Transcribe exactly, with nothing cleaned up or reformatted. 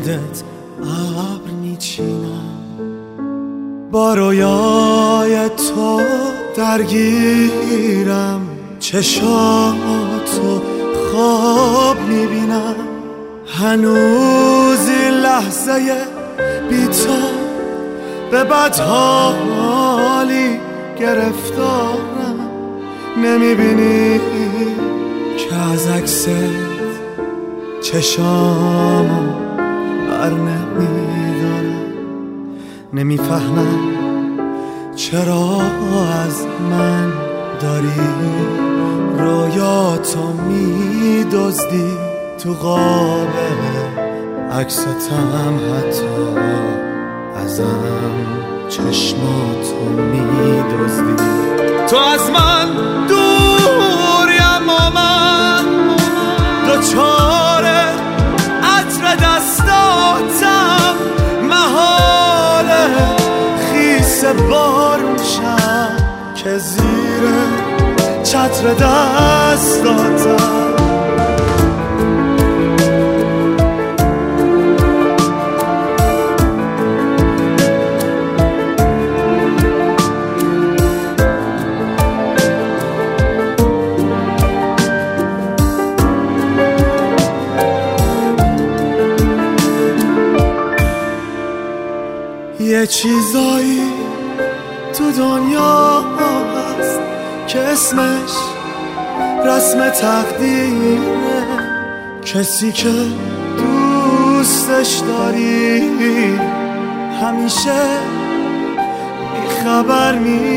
یادت ابر میچینم، با رویای تو درگیرم، چشاتو خواب میبینم، هنوز این لحظه بی تو به بدحالی گرفتارم. نمیبینی که از عکست چشامو بر نمیدارم، نمیفهمم چرا از من داری رویاتو میدزدی، تو قاب عکستم حتی ازم چشماتو میدزدی. تو از من دوریم و من دوچار عطر دستاتم، محاله خیس بار میشم که زیر چتر دستاتم. یه چیزایی تو دنیا هست که اسمش رسم تقدیره، کسی که دوستش داری همیشه بیخبر می